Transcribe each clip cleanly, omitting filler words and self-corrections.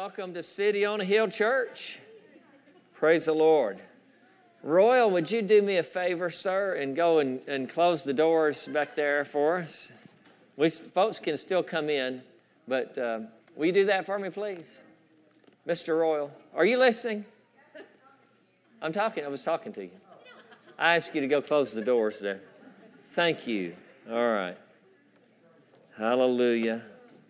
welcome to City on a Hill Church. Praise the Lord. Royal, would you do me a favor, sir, and go and close the doors back there for us? Folks can still come in, but will you do that for me, please? Mr. Royal, are you listening? I was talking to you. I asked you to go close the doors there. Thank you. All right. Hallelujah.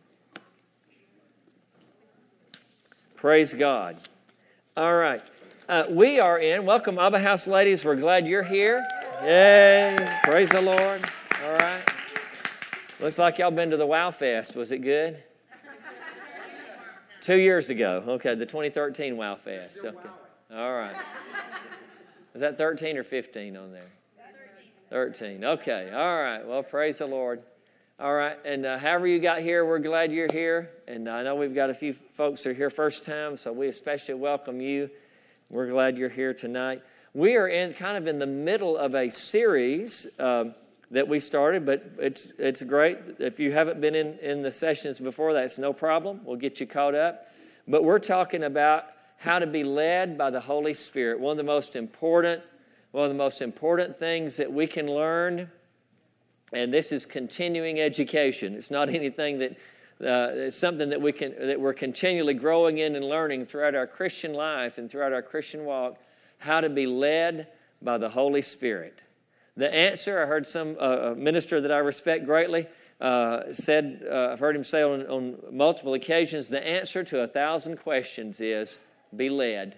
Praise God. All right. We are in. Welcome, Abba House ladies. We're glad you're here. Yay. Praise the Lord. All right. Looks like y'all been to the Wow Fest. Was it good? 2 years ago. Okay, the 2013 Wow Fest. Okay. All right. Is that 13 or 15 on there? 13. Okay. All right. Well, praise the Lord. All right. And however you got here, we're glad you're here. And I know we've got a few folks that are here first time, so we especially welcome you. We're glad you're here tonight. We are in the middle of a series that we started, but it's great. If you haven't been in the sessions before, that's no problem. We'll get you caught up. But we're talking about how to be led by the Holy Spirit. One of the most important things that we can learn, and this is continuing education. It's not anything that it's something that we're continually growing in and learning throughout our Christian life and throughout our Christian walk, how to be led by the Holy Spirit. The answer, I heard some minister that I respect greatly said, I've heard him say on multiple occasions, the answer to 1,000 questions is be led.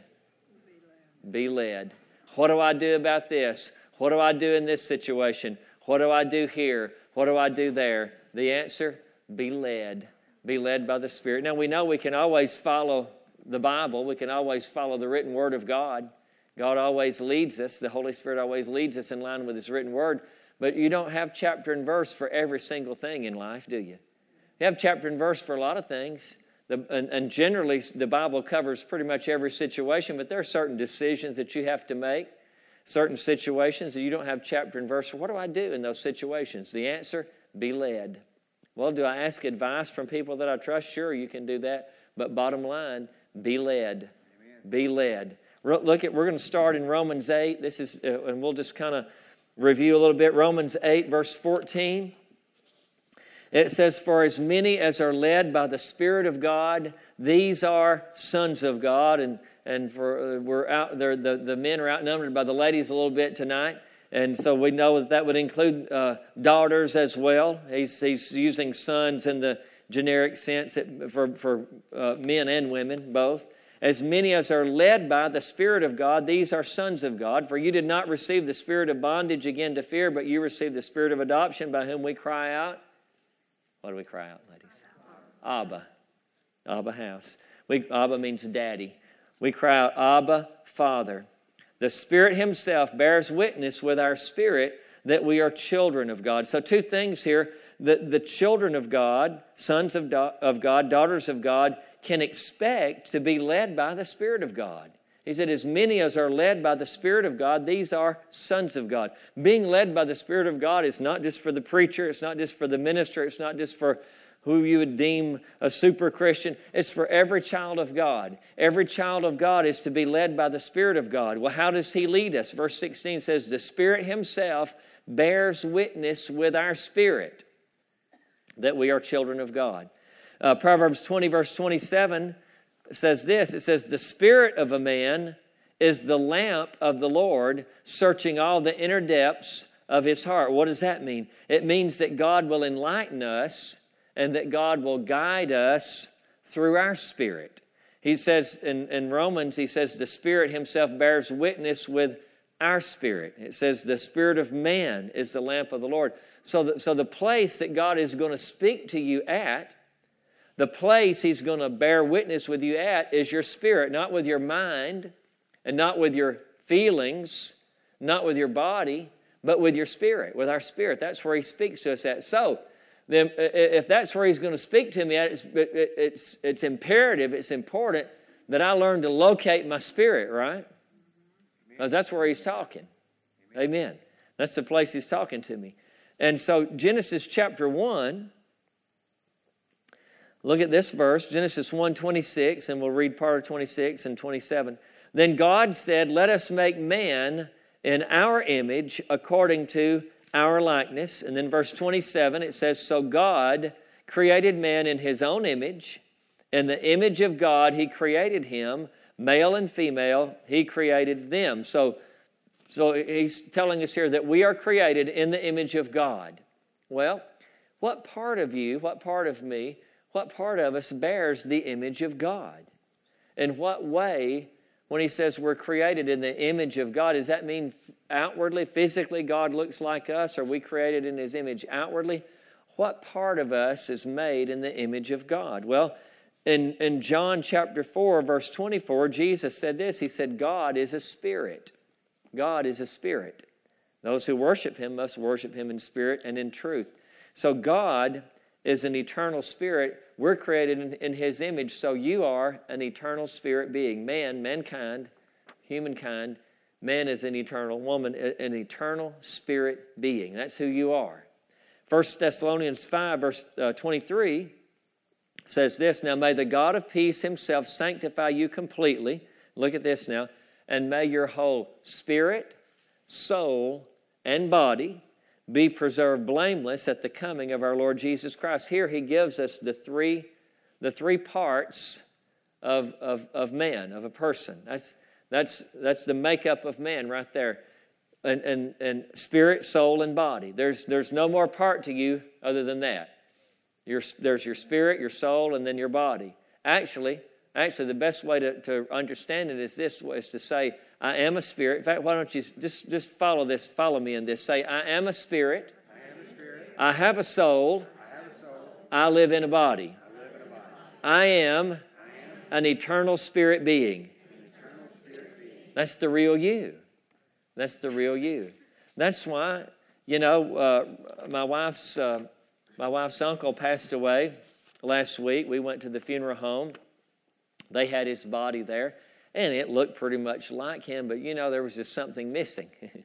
Be led. What do I do about this? What do I do in this situation? What do I do here? What do I do there? The answer, be led. Be led by the Spirit. Now, we know we can always follow the Bible. We can always follow the written Word of God. God always leads us. The Holy Spirit always leads us in line with His written Word. But you don't have chapter and verse for every single thing in life, do you? You have chapter and verse for a lot of things. And generally, the Bible covers pretty much every situation, but there are certain decisions that you have to make, certain situations that you don't have chapter and verse for. What do I do in those situations? The answer, be led. Well, do I ask advice from people that I trust? Sure, you can do that. But bottom line, be led. Amen. Be led. We're going to start in Romans 8. This is, and we'll just kind of review a little bit. Romans 8, verse 14. It says, "For as many as are led by the Spirit of God, these are sons of God." And for we're out there, the men are outnumbered by the ladies a little bit tonight. And so we know that would include daughters as well. He's using sons in the generic sense for men and women, both. As many as are led by the Spirit of God, these are sons of God. For you did not receive the spirit of bondage again to fear, but you received the spirit of adoption by whom we cry out. What do we cry out, ladies? Abba. Abba house. Abba means daddy. We cry out, Abba, Father. The Spirit Himself bears witness with our spirit that we are children of God. So two things here. The children of God, sons of God, daughters of God, can expect to be led by the Spirit of God. He said, as many as are led by the Spirit of God, these are sons of God. Being led by the Spirit of God is not just for the preacher. It's not just for the minister. It's not just for who you would deem a super Christian. It's for every child of God. Every child of God is to be led by the Spirit of God. Well, how does He lead us? Verse 16 says, the Spirit Himself bears witness with our spirit that we are children of God. Proverbs 20, verse 27 says this. It says, the spirit of a man is the lamp of the Lord, searching all the inner depths of his heart. What does that mean? It means that God will enlighten us and that God will guide us through our spirit. He says in Romans, he says, the Spirit Himself bears witness with our spirit. It says the spirit of man is the lamp of the Lord. So the place that God is going to speak to you at, the place He's going to bear witness with you at is your spirit, not with your mind and not with your feelings, not with your body, but with your spirit, with our spirit. That's where He speaks to us at. So, then, if that's where He's going to speak to me at, it's imperative, it's important that I learn to locate my spirit, right? Because that's where He's talking. Amen. That's the place He's talking to me. And so Genesis chapter 1, Look at this verse, Genesis 1:26, and we'll read part of 26 and 27. Then God said, let us make man in our image according to our likeness. And then verse 27, it says, so God created man in his own image. In the image of God, he created him. Male and female, he created them. So he's telling us here that we are created in the image of God. Well, what part of you, what part of me, what part of us bears the image of God? In what way, when he says we're created in the image of God, does that mean outwardly, physically, God looks like us? Are we created in his image outwardly? What part of us is made in the image of God? Well, in John chapter 4, verse 24, Jesus said this. He said, God is a spirit. God is a spirit. Those who worship him must worship him in spirit and in truth. So God is an eternal spirit. We're created in his image, so you are an eternal spirit being. Mankind, humankind, man is an eternal, woman, an eternal spirit being. That's who you are. 1 Thessalonians 5, verse 23 says this, now may the God of peace himself sanctify you completely. Look at this now. And may your whole spirit, soul, and body be preserved blameless at the coming of our Lord Jesus Christ. Here he gives us the three parts of man, of a person. That's the makeup of man right there. And spirit, soul, and body. There's no more part to you other than that. There's your spirit, your soul, and then your body. Actually, the best way to understand it is this way, is to say, I am a spirit. In fact, why don't you just follow this, follow me in this. Say, I am a spirit. I have a soul. I live in a body. I am an eternal spirit being. That's the real you. That's the real you. That's why, my wife's uncle passed away last week. We went to the funeral home. They had his body there, and it looked pretty much like him, but there was just something missing.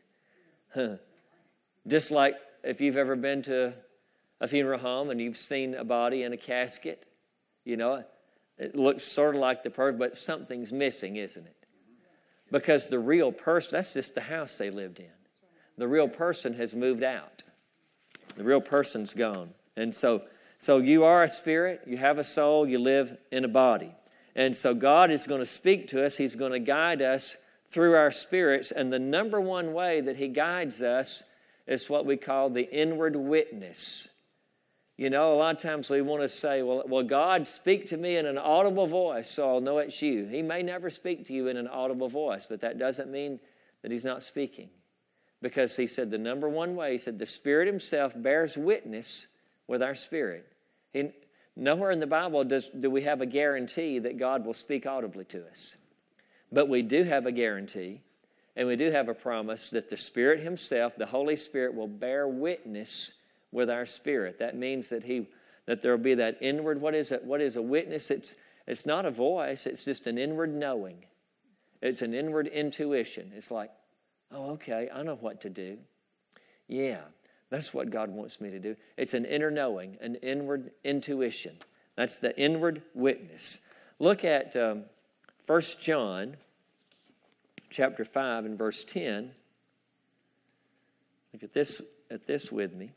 Just like if you've ever been to a funeral home and you've seen a body in a casket, it looks sort of like the person, but something's missing, isn't it? Because the real person, that's just the house they lived in. The real person has moved out. The real person's gone. And so you are a spirit, you have a soul, you live in a body. And so God is going to speak to us. He's going to guide us through our spirits. And the number one way that he guides us is what we call the inward witness. A lot of times we want to say, well, God, speak to me in an audible voice so I'll know it's you. He may never speak to you in an audible voice, but that doesn't mean that he's not speaking. Because he said the number one way, he said the Spirit himself bears witness with our spirit. Nowhere in the Bible do we have a guarantee that God will speak audibly to us. But we do have a guarantee, and we do have a promise that the Spirit himself, the Holy Spirit, will bear witness with our spirit. That means that there will be that inward, what is it? What is a witness? It's not a voice, it's just an inward knowing. It's an inward intuition. It's like, oh, okay, I know what to do. Yeah. That's what God wants me to do. It's an inner knowing, an inward intuition. That's the inward witness. Look at 1 John chapter 5 and verse 10. Look at this with me.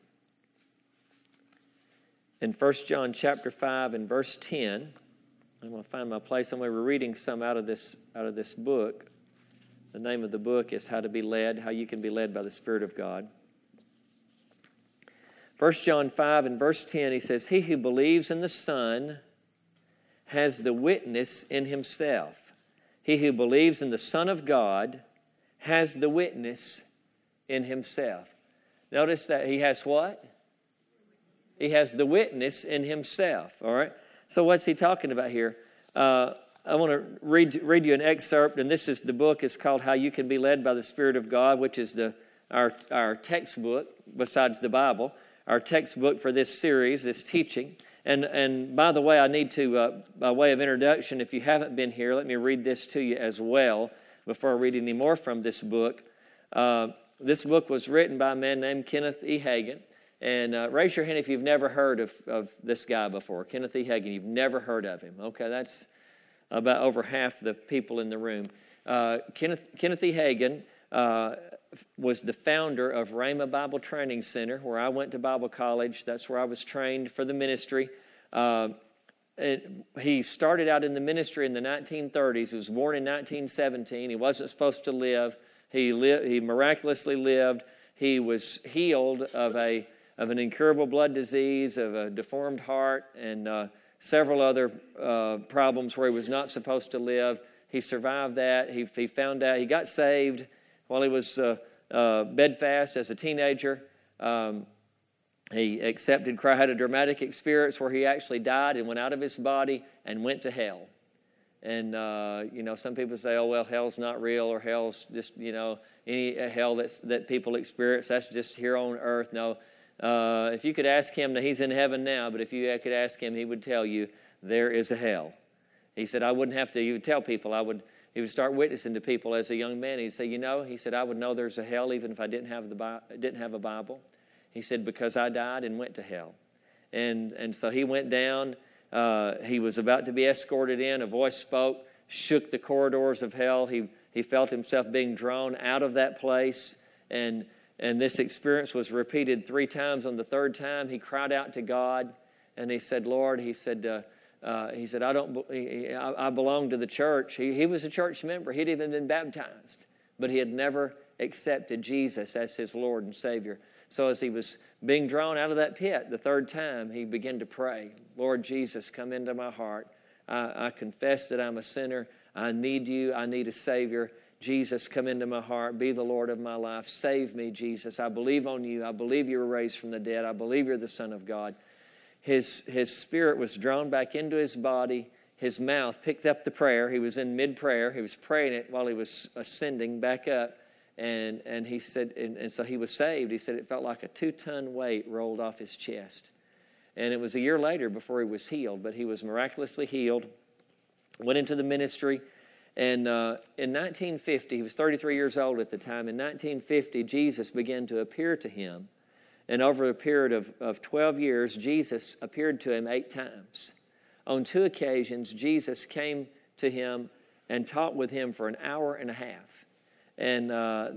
In 1 John chapter 5 and verse 10, I'm going to find my place. I'm going to be reading some out of this book. The name of the book is How You Can Be Led by the Spirit of God. 1 John 5 and verse 10, he says, he who believes in the Son has the witness in himself. He who believes in the Son of God has the witness in himself. Notice that he has what? He has the witness in himself, all right? So what's he talking about here? I want to read you an excerpt, and the book is called How You Can Be Led by the Spirit of God, which is our textbook besides the Bible. Our textbook for this series, this teaching. And by the way, I need to, by way of introduction, if you haven't been here, let me read this to you as well before I read any more from this book. This book was written by a man named Kenneth E. Hagin. And raise your hand if you've never heard of this guy before, Kenneth E. Hagin. You've never heard of him. Okay, that's about over half the people in the room. Kenneth E. Hagin was the founder of Rhema Bible Training Center, where I went to Bible college. That's where I was trained for the ministry. He started out in the ministry in the 1930s. He was born in 1917. He wasn't supposed to live. He miraculously lived. He was healed of an incurable blood disease, of a deformed heart, and several other problems where he was not supposed to live. He survived that. He found out. He got saved while he was bedfast as a teenager. He accepted Christ, had a dramatic experience where he actually died and went out of his body and went to hell. And, some people say, oh, well, hell's not real, or hell's just, any hell that people experience, that's just here on earth. No. If you could ask him, now he's in heaven now, but if you could ask him, he would tell you there is a hell. He said, I wouldn't have to, he would tell people, he would start witnessing to people as a young man. He'd say, he said, I would know there's a hell even if I didn't have a Bible. He said, because I died and went to hell. And so he went down. He was about to be escorted in. A voice spoke, shook the corridors of hell. He felt himself being drawn out of that place. And this experience was repeated 3 times. On the 3rd time, he cried out to God. And he said, Lord, I belong to the church. He was a church member. He'd even been baptized. But he had never accepted Jesus as his Lord and Savior. So as he was being drawn out of that pit the 3rd time, he began to pray, Lord Jesus, come into my heart. I confess that I'm a sinner. I need you. I need a Savior. Jesus, come into my heart. Be the Lord of my life. Save me, Jesus. I believe on you. I believe you were raised from the dead. I believe you're the Son of God. His spirit was drawn back into his body. His mouth picked up the prayer. He was in mid-prayer. He was praying it while he was ascending back up. And he said, and so he was saved. He said it felt like a 2-ton weight rolled off his chest. And it was a year later before he was healed, but he was miraculously healed, went into the ministry. And in 1950, he was 33 years old at the time. In 1950, Jesus began to appear to him. And over a period of 12 years, Jesus appeared to him 8 times. On 2 occasions, Jesus came to him and talked with him for an hour and a half. And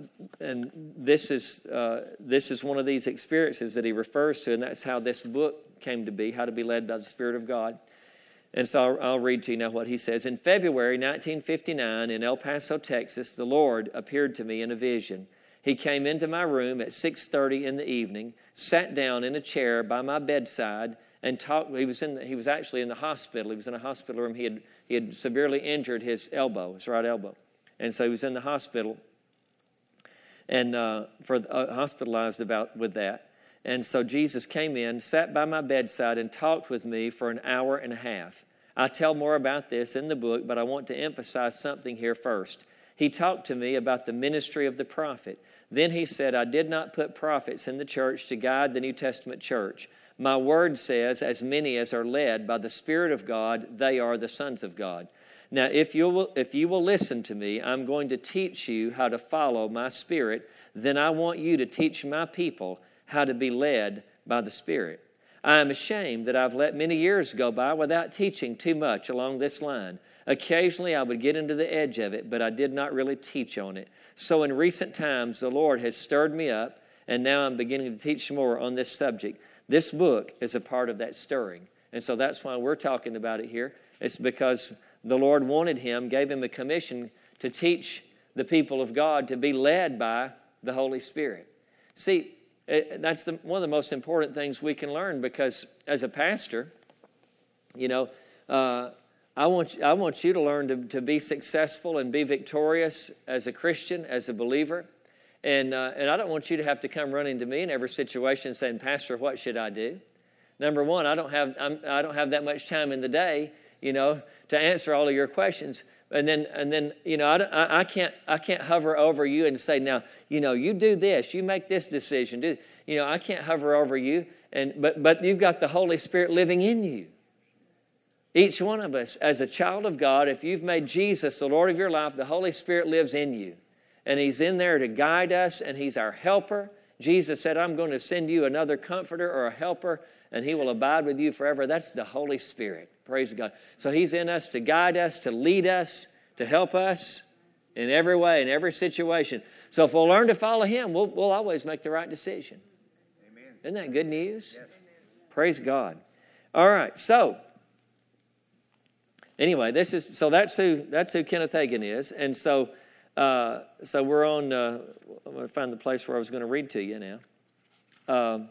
this is one of these experiences that he refers to, and that's how this book came to be, How to Be Led by the Spirit of God. And so I'll read to you now what he says. In February 1959, in El Paso, Texas, the Lord appeared to me in a vision. He came into my room at 6:30 in the evening, sat down in a chair by my bedside, and talked. He was actually in the hospital. He was in a hospital room. He had severely injured his right elbow, and so he was in the hospital. And hospitalized with that. And so Jesus came in, sat by my bedside, and talked with me for an hour and a half. I tell more about this in the book, but I want to emphasize something here first. He talked to me about the ministry of the prophet. Then he said, I did not put prophets in the church to guide the New Testament church. My word says, as many as are led by the Spirit of God, they are the sons of God. Now, if you will listen to me, I'm going to teach you how to follow my Spirit. Then I want you to teach my people how to be led by the Spirit. I am ashamed that I've let many years go by without teaching too much along this line. Occasionally, I would get into the edge of it, but I did not really teach on it. So in recent times, the Lord has stirred me up, and now I'm beginning to teach more on this subject. This book is a part of that stirring. And so that's why we're talking about it here. It's because the Lord gave him a commission to teach the people of God to be led by the Holy Spirit. See, that's one of the most important things we can learn, because as a pastor, I want you to learn to be successful and be victorious as a Christian, as a believer. And I don't want you to have to come running to me in every situation saying, Pastor, what should I do? Number one, I don't have that much time in the day, to answer all of your questions. And then I can't hover over you and say, now, you do this, you make this decision. I can't hover over you, but you've got the Holy Spirit living in you. Each one of us, as a child of God, if you've made Jesus the Lord of your life, the Holy Spirit lives in you. And He's in there to guide us, and He's our helper. Jesus said, I'm going to send you another comforter or a helper, and he will abide with you forever. That's the Holy Spirit. Praise God. So he's in us to guide us, to lead us, to help us in every way, in every situation. So if we'll learn to follow him, we'll always make the right decision. Amen. Isn't that good news? Yes. Praise God. All right, so anyway, that's who Kenneth Hagin is. And so we're on, I'm going to find the place where I was going to read to you now.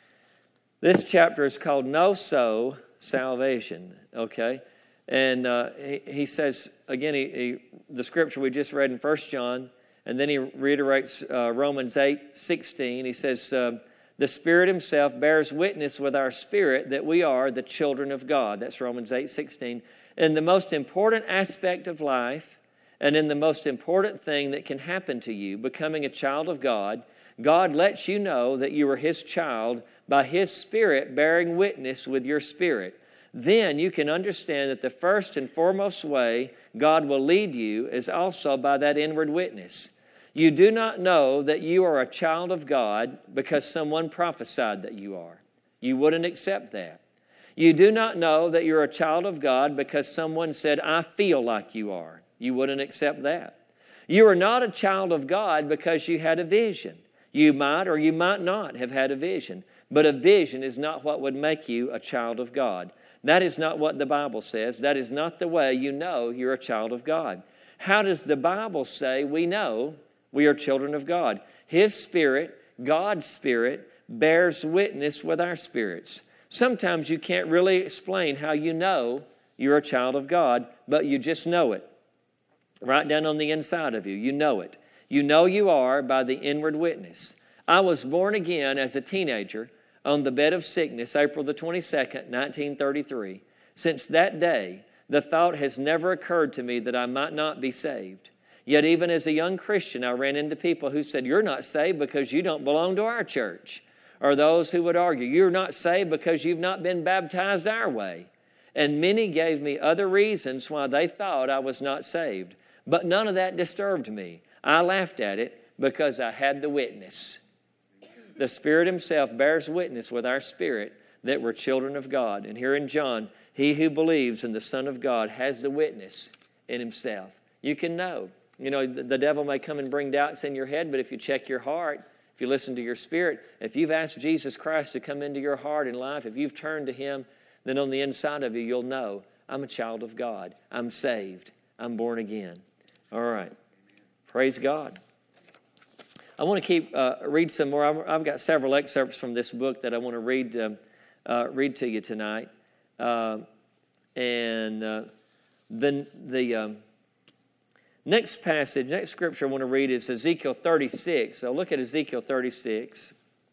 This chapter is called No-So Salvation, okay? And he says, again, the scripture we just read in 1 John, and then he reiterates Romans 8:16. He says, the Spirit himself bears witness with our spirit that we are the children of God. That's Romans 8:16. In the most important aspect of life, and in the most important thing that can happen to you, becoming a child of God, God lets you know that you are his child by his Spirit bearing witness with your spirit. Then you can understand that the first and foremost way God will lead you is also by that inward witness. You do not know that you are a child of God because someone prophesied that you are. You wouldn't accept that. You do not know that you're a child of God because someone said, I feel like you are. You wouldn't accept that. You are not a child of God because you had a vision. You might or you might not have had a vision, but a vision is not what would make you a child of God. That is not what the Bible says. That is not the way you know you're a child of God. How does the Bible say we know we are children of God? His Spirit, God's Spirit, bears witness with our spirits. Sometimes you can't really explain how you know you're a child of God, but you just know it. Right down on the inside of you, you know it. You know you are by the inward witness. I was born again as a teenager on the bed of sickness, April the 22nd, 1933. Since that day, the thought has never occurred to me that I might not be saved. Yet even as a young Christian, I ran into people who said, you're not saved because you don't belong to our church. Or those who would argue, you're not saved because you've not been baptized our way. And many gave me other reasons why they thought I was not saved. But none of that disturbed me. I laughed at it because I had the witness. The Spirit himself bears witness with our spirit that we're children of God. And here in John, he who believes in the Son of God has the witness in himself. You can know. You know, the devil may come and bring doubts in your head, but if you check your heart, if you listen to your spirit, if you've asked Jesus Christ to come into your heart and life, if you've turned to him, then on the inside of you, you'll know, I'm a child of God. I'm saved. I'm born again. All right. Praise God. I want to read some more. I've got several excerpts from this book that I want to read to you tonight. The next passage, next scripture I want to read is Ezekiel 36. So look at Ezekiel 36.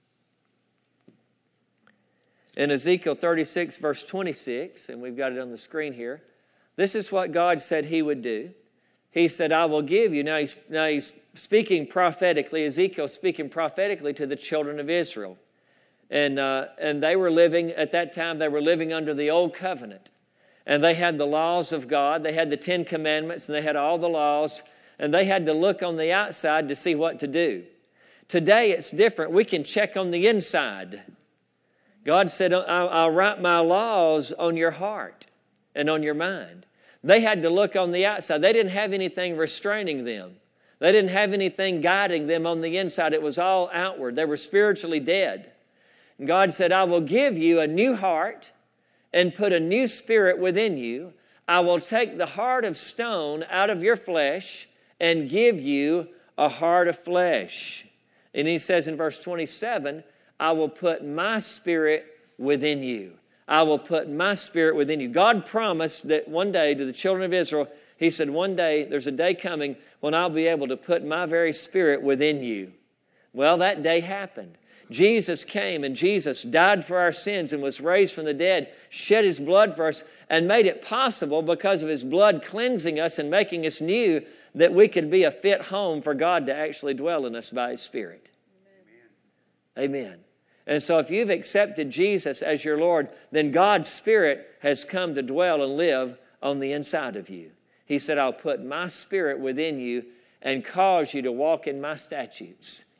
In Ezekiel 36, verse 26, and we've got it on the screen here, this is what God said he would do. He said, I will give you. Now he's speaking prophetically, Ezekiel speaking prophetically to the children of Israel. And they were living, at that time, they were living under the old covenant. And they had the laws of God. They had the 10 Commandments, and they had all the laws. And they had to look on the outside to see what to do. Today, it's different. We can check on the inside. God said, I'll write my laws on your heart and on your mind. They had to look on the outside. They didn't have anything restraining them. They didn't have anything guiding them on the inside. It was all outward. They were spiritually dead. And God said, I will give you a new heart and put a new spirit within you. I will take the heart of stone out of your flesh and give you a heart of flesh. And he says in verse 27, I will put my spirit within you. I will put my spirit within you. God promised that one day to the children of Israel, he said, one day, there's a day coming when I'll be able to put my very spirit within you. Well, that day happened. Jesus came and Jesus died for our sins and was raised from the dead, shed his blood for us, and made it possible because of his blood cleansing us and making us new that we could be a fit home for God to actually dwell in us by his Spirit. Amen. Amen. And so if you've accepted Jesus as your Lord, then God's Spirit has come to dwell and live on the inside of you. He said, I'll put my Spirit within you and cause you to walk in my statutes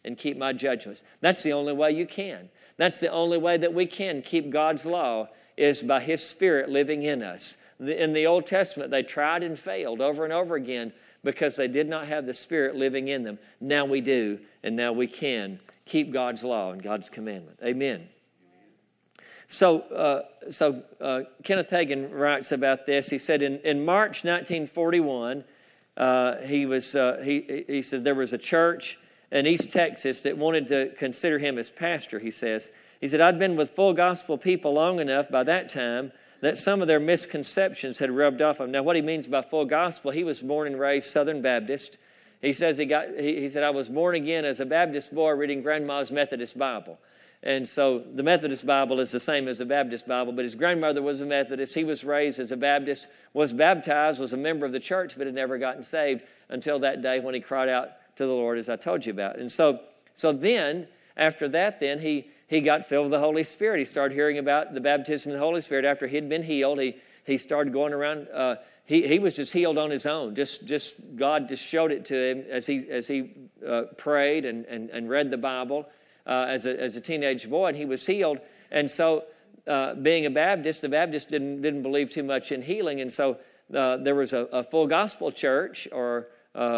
and keep my judgments. That's the only way you can. That's the only way that we can keep God's law, is by His Spirit living in us. In the Old Testament, they tried and failed over and over again because they did not have the Spirit living in them. Now we do, and now we can keep God's law and God's commandment. Amen. So Kenneth Hagin writes about this. He said in March 1941, he says there was a church in East Texas that wanted to consider him as pastor, he says. He said, I'd been with full gospel people long enough by that time that some of their misconceptions had rubbed off on him. Now, what he means by full gospel, he was born and raised Southern Baptist. He says he said, I was born again as a Baptist boy reading Grandma's Methodist Bible. And so the Methodist Bible is the same as the Baptist Bible, but his grandmother was a Methodist. He was raised as a Baptist, was baptized, was a member of the church, but had never gotten saved until that day when he cried out to the Lord, as I told you about. And so then, after that, then he got filled with the Holy Spirit. He started hearing about the baptism of the Holy Spirit. After he'd been healed, he started going around. He was just healed on his own. Just God just showed it to him as he prayed and read the Bible as a teenage boy, and he was healed. And so, being a Baptist, the Baptists didn't believe too much in healing, and so there was a full gospel church or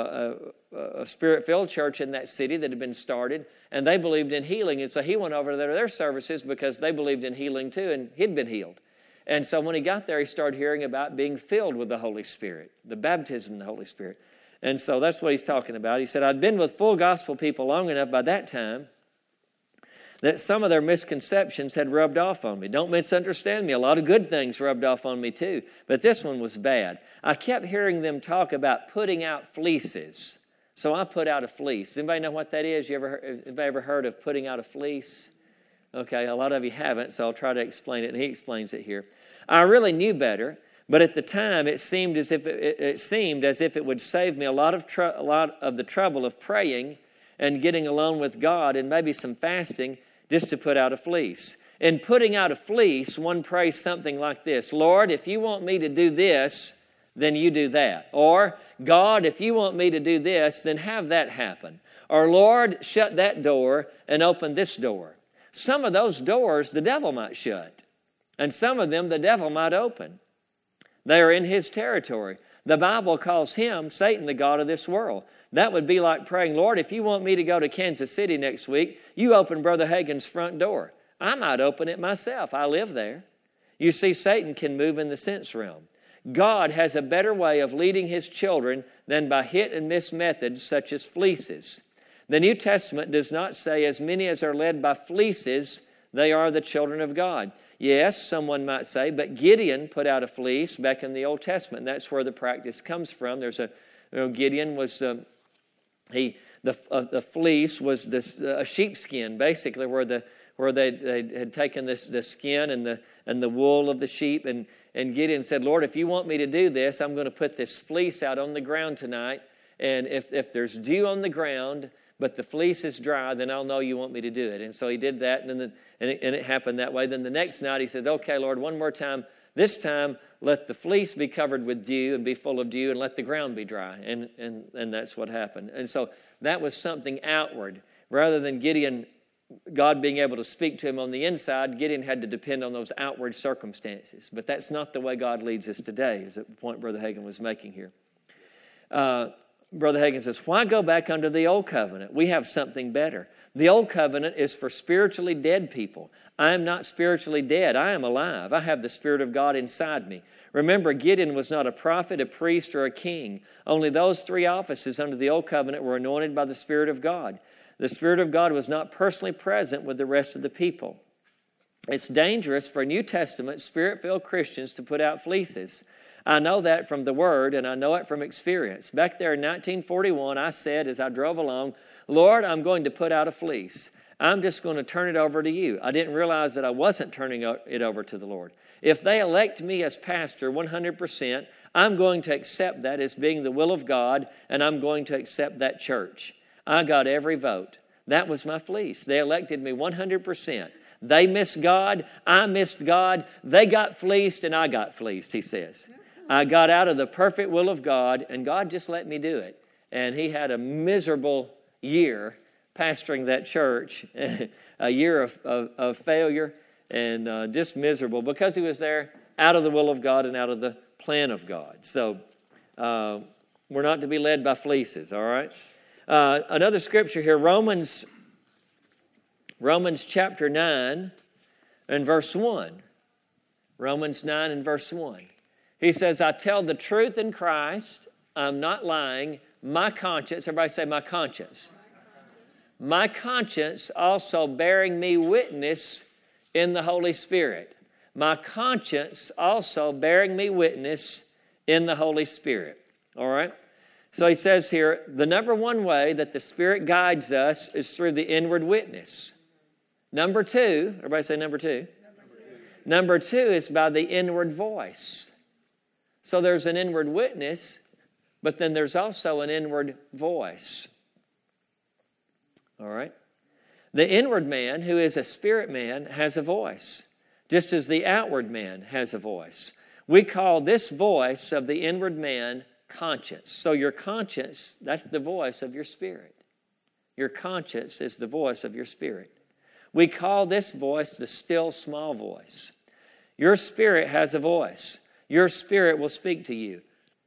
a Spirit-filled church in that city that had been started, and they believed in healing. And so he went over to their services because they believed in healing too, and he'd been healed. And so when he got there, he started hearing about being filled with the Holy Spirit, the baptism of the Holy Spirit. And so that's what he's talking about. He said, I'd been with full gospel people long enough by that time that some of their misconceptions had rubbed off on me. Don't misunderstand me. A lot of good things rubbed off on me too, but this one was bad. I kept hearing them talk about putting out fleeces. So I put out a fleece. Does anybody know what that is? Anybody ever heard of putting out a fleece? Okay, a lot of you haven't, so I'll try to explain it, and he explains it here. I really knew better, but at the time it seemed as if it would save me a lot of the trouble of praying and getting alone with God and maybe some fasting just to put out a fleece. In putting out a fleece, one prays something like this: Lord, if you want me to do this, then you do that. Or, God, if you want me to do this, then have that happen. Or, Lord, shut that door and open this door. Some of those doors the devil might shut, and some of them the devil might open. They are in his territory. The Bible calls him, Satan, the god of this world. That would be like praying, Lord, if you want me to go to Kansas City next week, you open Brother Hagin's front door. I might open it myself. I live there. You see, Satan can move in the sense realm. God has a better way of leading his children than by hit and miss methods such as fleeces. The New Testament does not say as many as are led by fleeces, they are the children of God. Yes, someone might say, but Gideon put out a fleece back in the Old Testament. And that's where the practice comes from. Gideon was, the fleece was a sheepskin, basically, where they had taken the skin and the wool of the sheep, and Gideon said, Lord, if you want me to do this, I'm going to put this fleece out on the ground tonight, and if there's dew on the ground, but the fleece is dry, then I'll know you want me to do it. And so he did that, and it happened that way. Then the next night he said, okay, Lord, one more time. This time, let the fleece be covered with dew and be full of dew, and let the ground be dry. And that's what happened. And so that was something outward. Rather than God being able to speak to him on the inside, Gideon had to depend on those outward circumstances. But that's not the way God leads us today, is the point Brother Hagin was making here. Brother Hagin says, why go back under the old covenant? We have something better. The old covenant is for spiritually dead people. I am not spiritually dead. I am alive. I have the Spirit of God inside me. Remember, Gideon was not a prophet, a priest, or a king. Only those three offices under the old covenant were anointed by the Spirit of God. The Spirit of God was not personally present with the rest of the people. It's dangerous for New Testament, Spirit-filled Christians to put out fleeces. I know that from the Word, and I know it from experience. Back there in 1941, I said as I drove along, Lord, I'm going to put out a fleece. I'm just going to turn it over to you. I didn't realize that I wasn't turning it over to the Lord. If they elect me as pastor 100%, I'm going to accept that as being the will of God, and I'm going to accept that church. I got every vote. That was my fleece. They elected me 100%. They missed God. I missed God. They got fleeced, and I got fleeced, he says. I got out of the perfect will of God, and God just let me do it. And he had a miserable year pastoring that church, a year of failure and just miserable because he was there out of the will of God and out of the plan of God. So we're not to be led by fleeces, all right? Another scripture here, Romans chapter 9 and verse 1. Romans 9 and verse 1. He says, I tell the truth in Christ, I'm not lying. My conscience, everybody say my conscience. My conscience also bearing me witness in the Holy Spirit. My conscience also bearing me witness in the Holy Spirit. All right? So he says here, the number one way that the Spirit guides us is through the inward witness. Number two, everybody say number two. Number two is by the inward voice. So there's an inward witness, but then there's also an inward voice. All right? The inward man, who is a spirit man, has a voice, just as the outward man has a voice. We call this voice of the inward man conscience. So your conscience, that's the voice of your spirit. Your conscience is the voice of your spirit. We call this voice the still small voice. Your spirit has a voice. Your spirit will speak to you.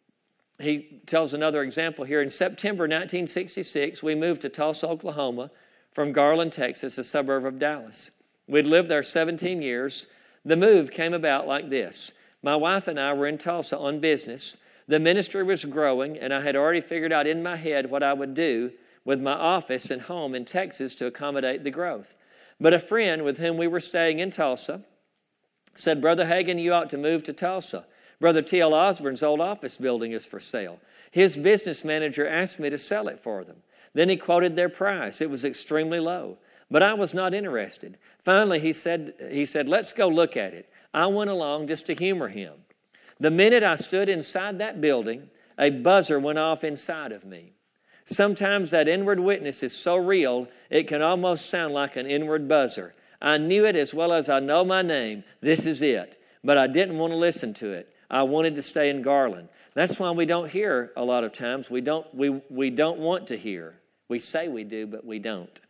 He tells another example here. In September 1966, we moved to Tulsa, Oklahoma from Garland, Texas, a suburb of Dallas. We'd lived there 17 years. The move came about like this. My wife and I were in Tulsa on business. The ministry was growing, and I had already figured out in my head what I would do with my office and home in Texas to accommodate the growth. But a friend with whom we were staying in Tulsa said, Brother Hagin, you ought to move to Tulsa. Brother T.L. Osborne's old office building is for sale. His business manager asked me to sell it for them. Then he quoted their price. It was extremely low, but I was not interested. Finally, he said, let's go look at it. I went along just to humor him. The minute I stood inside that building, a buzzer went off inside of me. Sometimes that inward witness is so real, it can almost sound like an inward buzzer. I knew it as well as I know my name. This is it. But I didn't want to listen to it. I wanted to stay in Garland. That's why we don't hear a lot of times. We don't want to hear. We say we do, but we don't.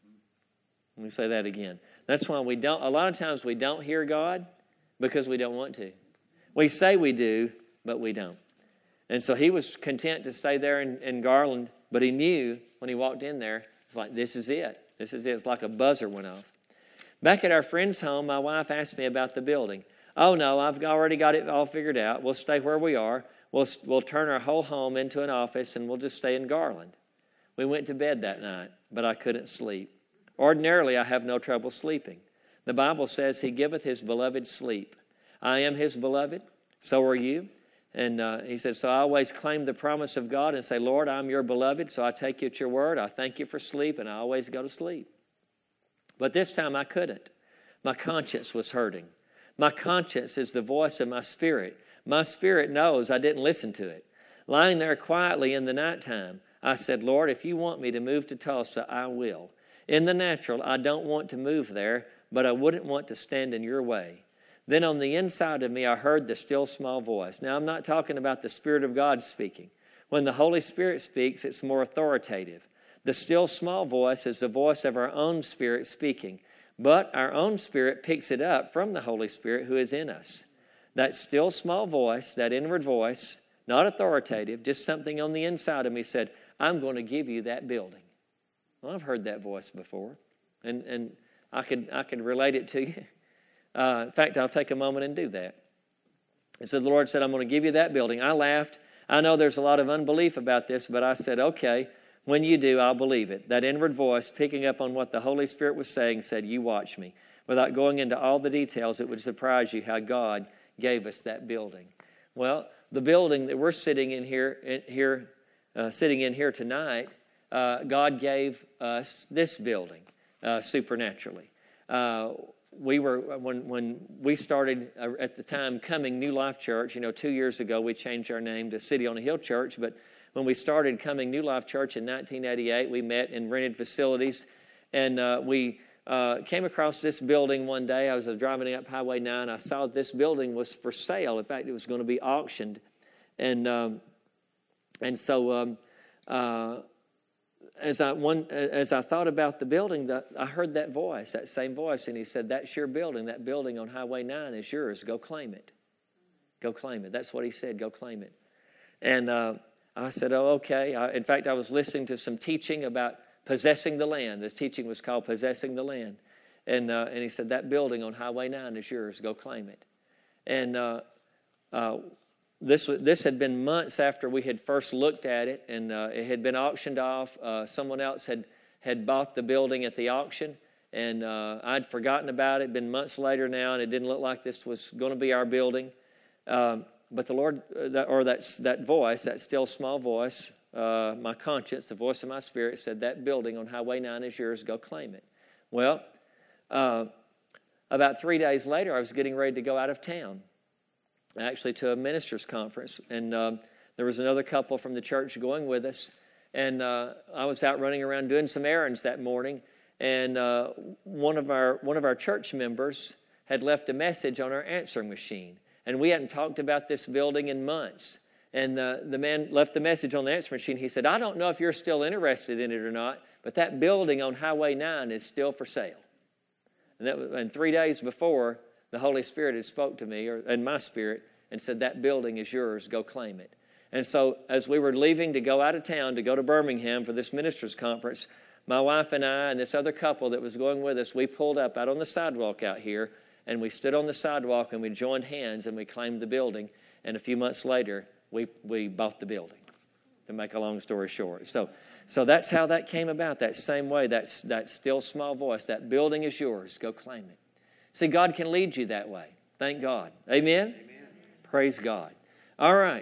Let me say that again. That's why a lot of times we don't hear God because we don't want to. We say we do, but we don't. And so he was content to stay there in Garland, but he knew when he walked in there, it's like, this is it. This is it. It's like a buzzer went off. Back at our friend's home, my wife asked me about the building. Oh, no, I've already got it all figured out. We'll stay where we are. We'll turn our whole home into an office, and we'll just stay in Garland. We went to bed that night, but I couldn't sleep. Ordinarily, I have no trouble sleeping. The Bible says he giveth his beloved sleep. I am his beloved, so are you. And he said, so I always claim the promise of God and say, Lord, I'm your beloved, so I take you at your word. I thank you for sleep, and I always go to sleep. But this time I couldn't. My conscience was hurting. My conscience is the voice of my spirit. My spirit knows I didn't listen to it. Lying there quietly in the nighttime, I said, Lord, if you want me to move to Tulsa, I will. In the natural, I don't want to move there, but I wouldn't want to stand in your way. Then on the inside of me, I heard the still small voice. Now, I'm not talking about the Spirit of God speaking. When the Holy Spirit speaks, it's more authoritative. The still small voice is the voice of our own spirit speaking. But our own spirit picks it up from the Holy Spirit who is in us. That still small voice, that inward voice, not authoritative, just something on the inside of me said, I'm going to give you that building. Well, I've heard that voice before, and I could relate it to you. In fact, I'll take a moment and do that. And so the Lord said, I'm going to give you that building. I laughed. I know there's a lot of unbelief about this, but I said, okay, when you do, I'll believe it. That inward voice, picking up on what the Holy Spirit was saying, said, you watch me. Without going into all the details, it would surprise you how God gave us that building. Well, the building that we're sitting in here tonight, God gave us this building supernaturally. When we started at the time coming New Life Church, 2 years ago we changed our name to City on a Hill Church, but when we started coming New Life Church in 1988, we met in rented facilities, and we came across this building one day. I was driving up Highway 9. I saw this building was for sale. In fact, it was going to be auctioned, and so as I thought about the building, I heard that voice, that same voice, and he said, "That's your building. That building on Highway 9 is yours. Go claim it. Go claim it." That's what he said. Go claim it. And I said, "Oh, okay." In fact, I was listening to some teaching about possessing the land. This teaching was called "Possessing the Land," and he said, "That building on Highway 9 is yours. Go claim it." And This had been months after we had first looked at it, and it had been auctioned off. Someone else had bought the building at the auction, and I'd forgotten about it. It'd been months later now, and it didn't look like this was going to be our building. But the Lord, that voice, that still small voice, my conscience, the voice of my spirit, said, "That building on Highway 9 is yours. Go claim it." Well, about 3 days later, I was getting ready to go out of town, actually to a minister's conference, and there was another couple from the church going with us, and I was out running around doing some errands that morning, and one of our church members had left a message on our answering machine, and we hadn't talked about this building in months, and the man left the message on the answering machine. He said, "I don't know if you're still interested in it or not, but that building on Highway 9 is still for sale." And 3 days before, the Holy Spirit had spoke to me, and my spirit, and said, "That building is yours. Go claim it." And so as we were leaving to go out of town to go to Birmingham for this ministers' conference, my wife and I and this other couple that was going with us, we pulled up out on the sidewalk out here, and we stood on the sidewalk, and we joined hands, and we claimed the building. And a few months later, we bought the building, to make a long story short. So that's how that came about, that same way, that still small voice. That building is yours. Go claim it. See, God can lead you that way. Thank God. Amen? Amen. Praise God. All right.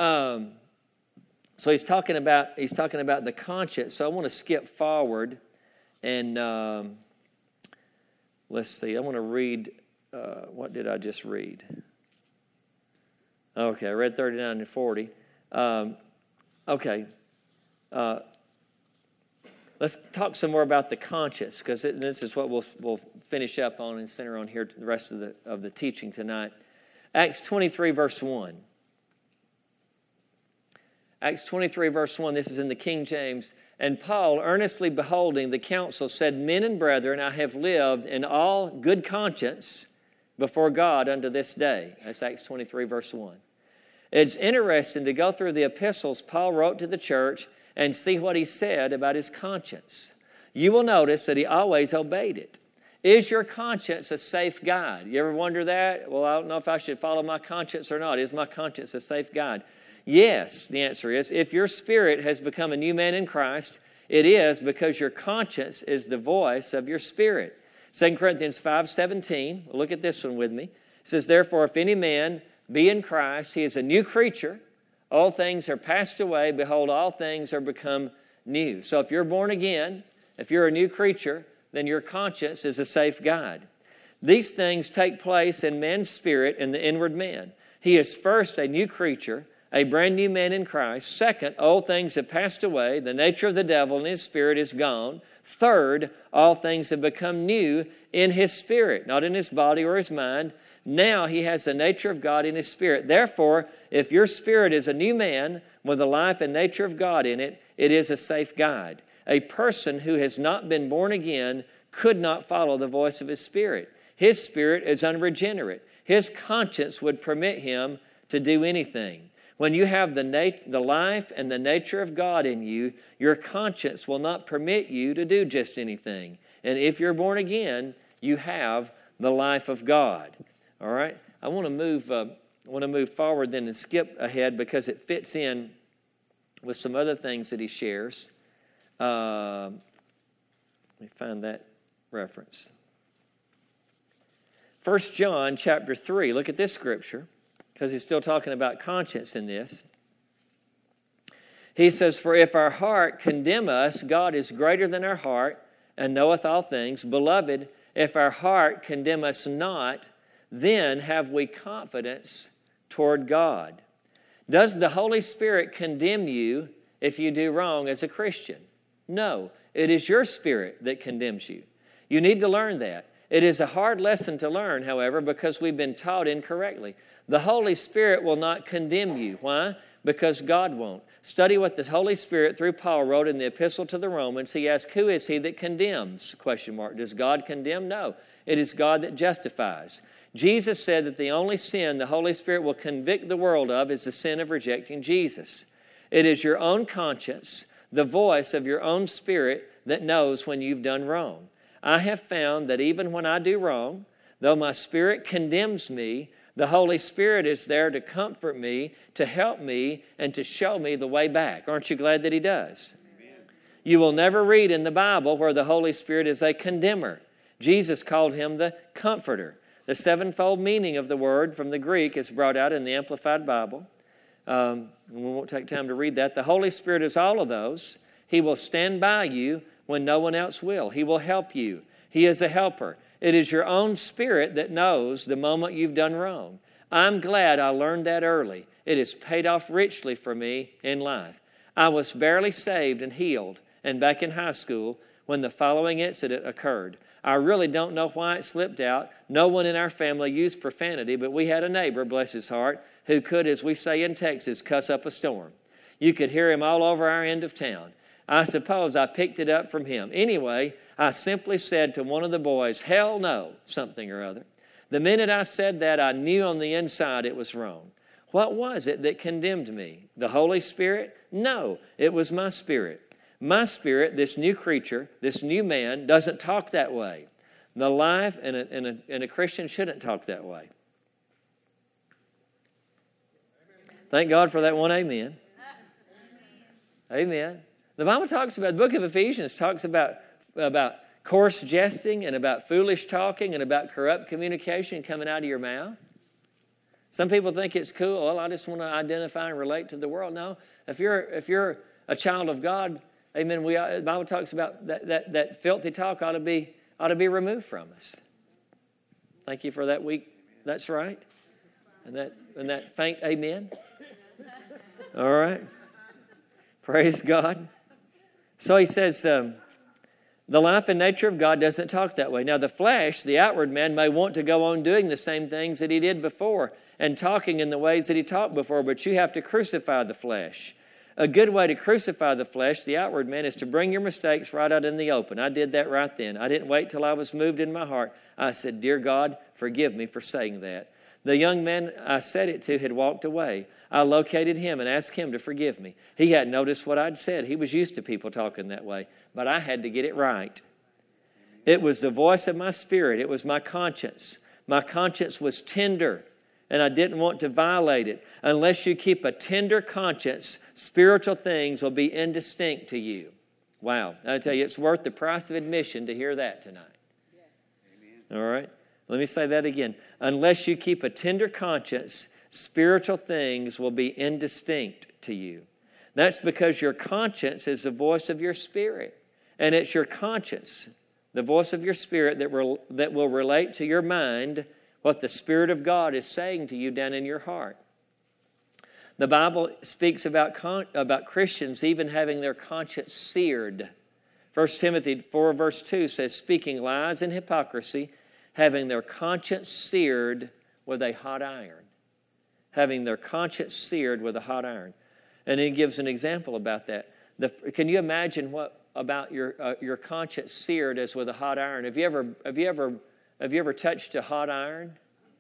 So he's talking about the conscience. So I want to skip forward, and let's see. I want to read. What did I just read? Okay, I read 39 and 40. Okay. Let's talk some more about the conscience, because this is what we'll finish up on and center on here the rest of the teaching tonight. Acts 23, verse 1. Acts 23, verse 1, this is in the King James. "And Paul, earnestly beholding the council, said, 'Men and brethren, I have lived in all good conscience before God unto this day.'" That's Acts 23, verse 1. It's interesting to go through the epistles Paul wrote to the church and see what he said about his conscience. You will notice that he always obeyed it. Is your conscience a safe guide? You ever wonder that? Well, I don't know if I should follow my conscience or not. Is my conscience a safe guide? Yes, the answer is. If your spirit has become a new man in Christ, it is because your conscience is the voice of your spirit. 2 Corinthians 5:17, look at this one with me. It says, "Therefore, if any man be in Christ, he is a new creature. All things are passed away. Behold, all things are become new." So if you're born again, if you're a new creature, then your conscience is a safe guide. These things take place in man's spirit in the inward man. He is first a new creature, a brand new man in Christ. Second, old things have passed away. The nature of the devil and his spirit is gone. Third, all things have become new in his spirit, not in his body or his mind. Now he has the nature of God in his spirit. Therefore, if your spirit is a new man with the life and nature of God in it, it is a safe guide. A person who has not been born again could not follow the voice of his spirit. His spirit is unregenerate. His conscience would permit him to do anything. When you have the life and the nature of God in you, your conscience will not permit you to do just anything. And if you're born again, you have the life of God. All right? I want to move forward then and skip ahead because it fits in with some other things that he shares. Let me find that reference. 1 John chapter 3. Look at this scripture, because he's still talking about conscience in this. He says, "For if our heart condemn us, God is greater than our heart and knoweth all things. Beloved, if our heart condemn us not, then have we confidence toward God." Does the Holy Spirit condemn you if you do wrong as a Christian? No, it is your spirit that condemns you. You need to learn that. It is a hard lesson to learn, however, because we've been taught incorrectly. The Holy Spirit will not condemn you. Why? because God won't. Study what the Holy Spirit, through Paul, wrote in the Epistle to the Romans. He asked, who is he that condemns? ? Does God condemn? No. It is God that justifies. Jesus said that the only sin the Holy Spirit will convict the world of is the sin of rejecting Jesus. It is your own conscience, the voice of your own spirit, that knows when you've done wrong. I have found that even when I do wrong, though my spirit condemns me, the Holy Spirit is there to comfort me, to help me, and to show me the way back. Aren't you glad that He does? Amen. You will never read in the Bible where the Holy Spirit is a condemner. Jesus called Him the Comforter. The sevenfold meaning of the word from the Greek is brought out in the Amplified Bible. We won't take time to read that. The Holy Spirit is all of those. He will stand by you when no one else will. He will help you. He is a helper. It is your own spirit that knows the moment you've done wrong. I'm glad I learned that early. It has paid off richly for me in life. I was barely saved and healed and back in high school when the following incident occurred. I really don't know why it slipped out. No one in our family used profanity, but we had a neighbor, bless his heart, who could, as we say in Texas, cuss up a storm. You could hear him all over our end of town. I suppose I picked it up from him. Anyway, I simply said to one of the boys, hell no, something or other. The minute I said that, I knew on the inside it was wrong. What was it that condemned me? The Holy Spirit? No, it was my spirit. My spirit, this new creature, this new man, doesn't talk that way. The life and a Christian shouldn't talk that way. Thank God for that one amen. Amen. The Bible talks about, the book of Ephesians talks about coarse jesting and about foolish talking and about corrupt communication coming out of your mouth. Some people think it's cool. Well, I just want to identify and relate to the world. No, if you're a child of God, amen. The Bible talks about that filthy talk ought to be removed from us. Thank you for that week. That's right. And that faint amen. All right. Praise God. So he says, the life and nature of God doesn't talk that way. Now the flesh, the outward man, may want to go on doing the same things that he did before and talking in the ways that he talked before, but you have to crucify the flesh. A good way to crucify the flesh, the outward man, is to bring your mistakes right out in the open. I did that right then. I didn't wait till I was moved in my heart. I said, dear God, forgive me for saying that. The young man I said it to had walked away. I located him and asked him to forgive me. He hadn't noticed what I'd said. He was used to people talking that way, but I had to get it right. It was the voice of my spirit. It was my conscience. My conscience was tender, and I didn't want to violate it. Unless you keep a tender conscience, spiritual things will be indistinct to you. Wow. I tell you, it's worth the price of admission to hear that tonight. All right? Let me say that again. Unless you keep a tender conscience, spiritual things will be indistinct to you. That's because your conscience is the voice of your spirit. And it's your conscience, the voice of your spirit, that will relate to your mind what the Spirit of God is saying to you down in your heart. The Bible speaks about Christians even having their conscience seared. 1 Timothy 4 verse 2 says, speaking lies and hypocrisy, having their conscience seared with a hot iron. Having their conscience seared with a hot iron. And he gives an example about that. Can you imagine what about your conscience seared as with a hot iron? Have you ever touched a hot iron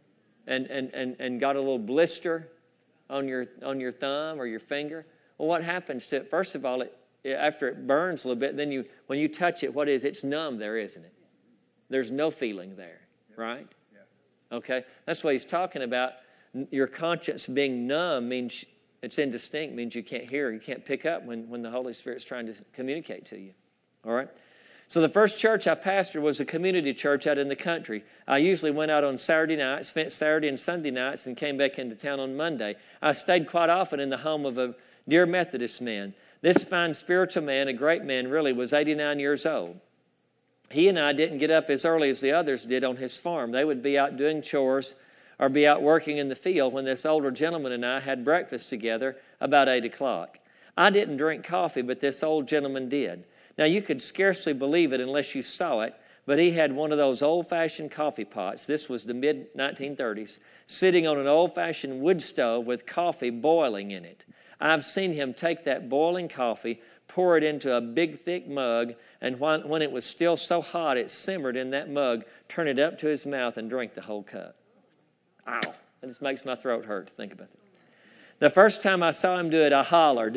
and got a little blister on your thumb or your finger? Well, what happens to it? First of all, after it burns a little bit, then when you touch it, it's numb there, isn't it? There's no feeling there, right? Yeah. Okay, that's what he's talking about. Your conscience being numb means it's indistinct, means you can't hear, you can't pick up when the Holy Spirit's trying to communicate to you. All right? So the first church I pastored was a community church out in the country. I usually went out on Saturday nights, spent Saturday and Sunday nights, and came back into town on Monday. I stayed quite often in the home of a dear Methodist man. This fine spiritual man, a great man really, was 89 years old. He and I didn't get up as early as the others did on his farm. They would be out doing chores or be out working in the field when this older gentleman and I had breakfast together about 8 o'clock. I didn't drink coffee, but this old gentleman did. Now, you could scarcely believe it unless you saw it, but he had one of those old-fashioned coffee pots. This was the mid-1930s, sitting on an old-fashioned wood stove with coffee boiling in it. I've seen him take that boiling coffee, pour it into a big, thick mug, and when it was still so hot it simmered in that mug, turn it up to his mouth and drink the whole cup. Ow. It just makes my throat hurt to think about it. The first time I saw him do it, I hollered.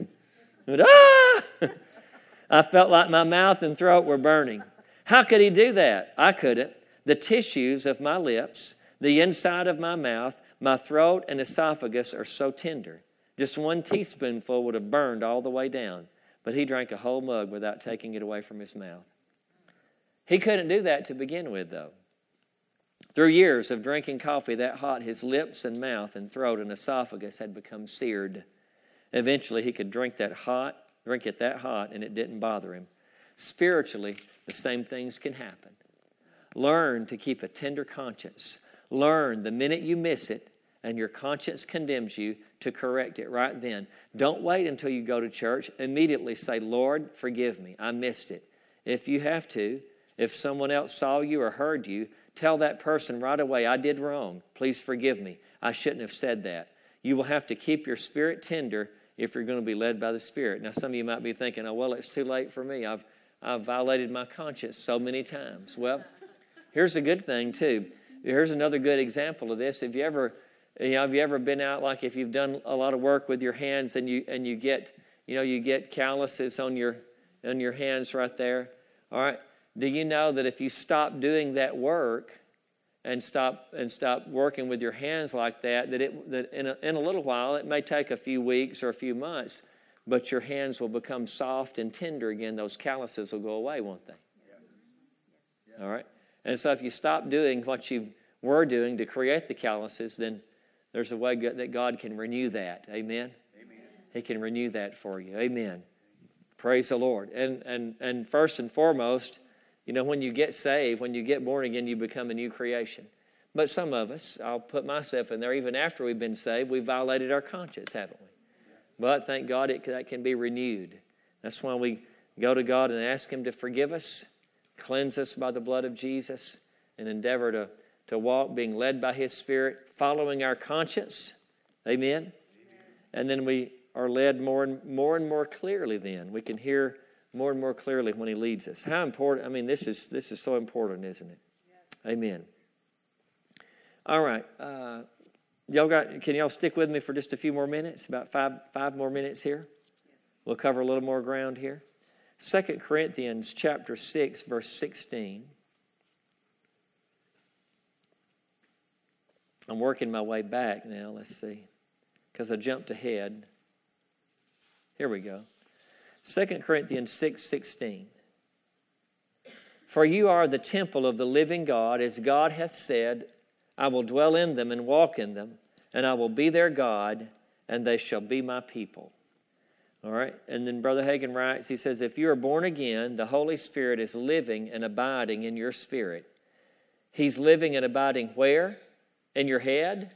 Ah! I felt like my mouth and throat were burning. How could he do that? I couldn't. The tissues of my lips, the inside of my mouth, my throat and esophagus are so tender. Just one teaspoonful would have burned all the way down. But he drank a whole mug without taking it away from his mouth. He couldn't do that to begin with, though. Through years of drinking coffee that hot, his lips and mouth and throat and esophagus had become seared. Eventually, he could drink it that hot, and it didn't bother him. Spiritually, the same things can happen. Learn to keep a tender conscience. Learn the minute you miss it and your conscience condemns you to correct it right then. Don't wait until you go to church. Immediately say, Lord, forgive me. I missed it. If you have to, if someone else saw you or heard you, tell that person right away, I did wrong. Please forgive me. I shouldn't have said that. You will have to keep your spirit tender if you're going to be led by the Spirit. Now, some of you might be thinking, oh, well, it's too late for me. I've violated my conscience so many times. Well, here's a good thing, too. Here's another good example of this. Have you ever been out, like if you've done a lot of work with your hands and you get calluses on your hands right there? All right. Do you know that if you stop doing that work and stop working with your hands like that in a little while, it may take a few weeks or a few months, but your hands will become soft and tender again. Those calluses will go away, won't they? Yeah. All right. And so if you stop doing what you were doing to create the calluses, then there's a way that God can renew that. Amen? Amen. He can renew that for you. Amen. Praise the Lord. And first and foremost, when you get saved, when you get born again, you become a new creation. But some of us, I'll put myself in there, even after we've been saved, we've violated our conscience, haven't we? But thank God that can be renewed. That's why we go to God and ask Him to forgive us, cleanse us by the blood of Jesus, and endeavor to walk being led by His Spirit, following our conscience. Amen? Amen. And then we are led more and more clearly then. We can hear more and more clearly when He leads us. How important, this is so important, isn't it? Yes. Amen. All right. Can y'all stick with me for just a few more minutes? About five more minutes here. We'll cover a little more ground here. 2 Corinthians chapter 6, verse 16. I'm working my way back now. Let's see. Because I jumped ahead. Here we go. 2 Corinthians 6:16. For you are the temple of the living God, as God hath said, I will dwell in them and walk in them, and I will be their God, and they shall be my people. All right? And then Brother Hagin writes, he says, if you are born again, the Holy Spirit is living and abiding in your spirit. He's living and abiding where? In your head?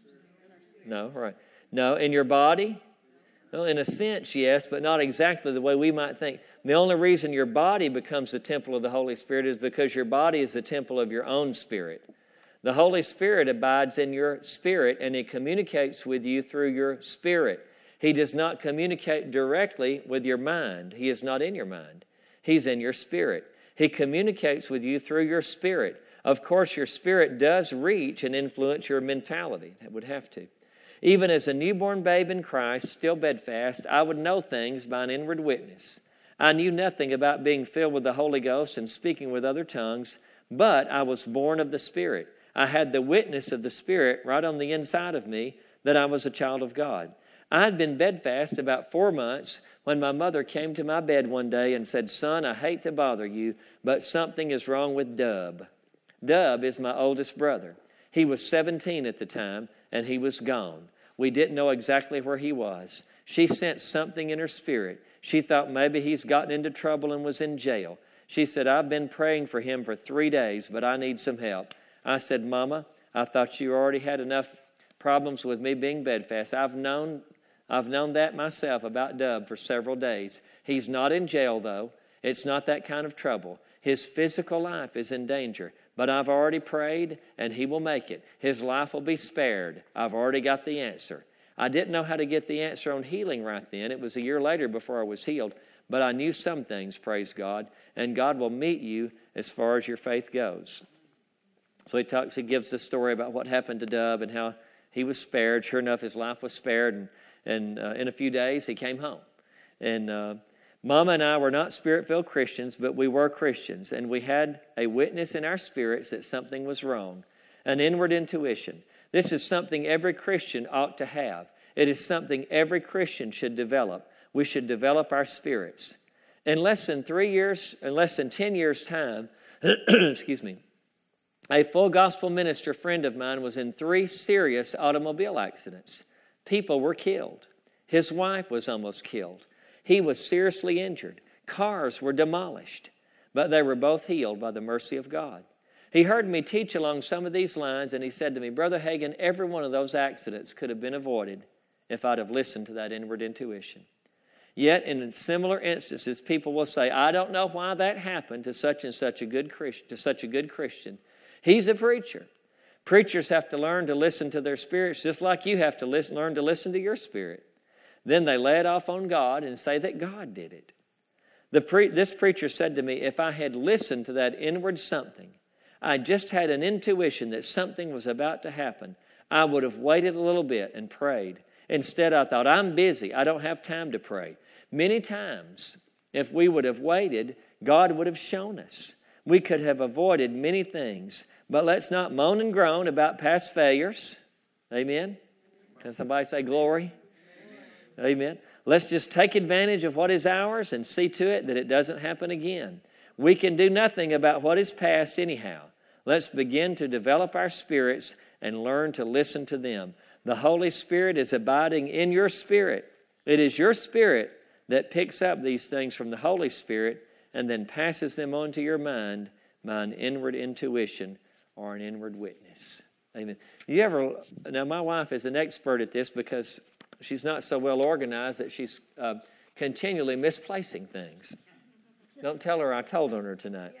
No, right. No, in your body? Well, in a sense, yes, but not exactly the way we might think. The only reason your body becomes the temple of the Holy Spirit is because your body is the temple of your own spirit. The Holy Spirit abides in your spirit, and He communicates with you through your spirit. He does not communicate directly with your mind. He is not in your mind. He's in your spirit. He communicates with you through your spirit. Of course, your spirit does reach and influence your mentality. It would have to. Even as a newborn babe in Christ, still bedfast, I would know things by an inward witness. I knew nothing about being filled with the Holy Ghost and speaking with other tongues, but I was born of the Spirit. I had the witness of the Spirit right on the inside of me that I was a child of God. I had been bedfast about 4 months when my mother came to my bed one day and said, son, I hate to bother you, but something is wrong with Dub. Dub is my oldest brother. He was 17 at the time, and he was gone. We didn't know exactly where he was. She sensed something in her spirit. She thought maybe he's gotten into trouble and was in jail. She said, I've been praying for him for 3 days, but I need some help. I said, Mama, I thought you already had enough problems with me being bedfast. I've known that myself about Dub for several days. He's not in jail, though. It's not that kind of trouble. His physical life is in danger. But I've already prayed, and he will make it. His life will be spared. I've already got the answer. I didn't know how to get the answer on healing right then. It was a year later before I was healed. But I knew some things, praise God. And God will meet you as far as your faith goes. So he gives the story about what happened to Dub and how he was spared. Sure enough, his life was spared. And in a few days, he came home. And Mama and I were not Spirit-filled Christians, but we were Christians. And we had a witness in our spirits that something was wrong. An inward intuition. This is something every Christian ought to have. It is something every Christian should develop. We should develop our spirits. In less than 10 years' time, excuse me, a full gospel minister friend of mine was in 3 serious automobile accidents. People were killed. His wife was almost killed. He was seriously injured. Cars were demolished. But they were both healed by the mercy of God. He heard me teach along some of these lines, and he said to me, Brother Hagin, every one of those accidents could have been avoided if I'd have listened to that inward intuition. Yet, in similar instances, people will say, I don't know why that happened to such and such a good Christian. He's a preacher. Preachers have to learn to listen to their spirits, just like you have to learn to listen to your spirit. Then they lay it off on God and say that God did it. This preacher said to me, if I had listened to that inward something, I just had an intuition that something was about to happen, I would have waited a little bit and prayed. Instead, I thought, I'm busy. I don't have time to pray. Many times, if we would have waited, God would have shown us. We could have avoided many things. But let's not moan and groan about past failures. Amen? Can somebody say glory? Amen. Let's just take advantage of what is ours and see to it that it doesn't happen again. We can do nothing about what is past anyhow. Let's begin to develop our spirits and learn to listen to them. The Holy Spirit is abiding in your spirit. It is your spirit that picks up these things from the Holy Spirit and then passes them on to your mind by an inward intuition or an inward witness. Amen. Now my wife is an expert at this because she's not so well organized that she's continually misplacing things. Don't tell her I told on her tonight.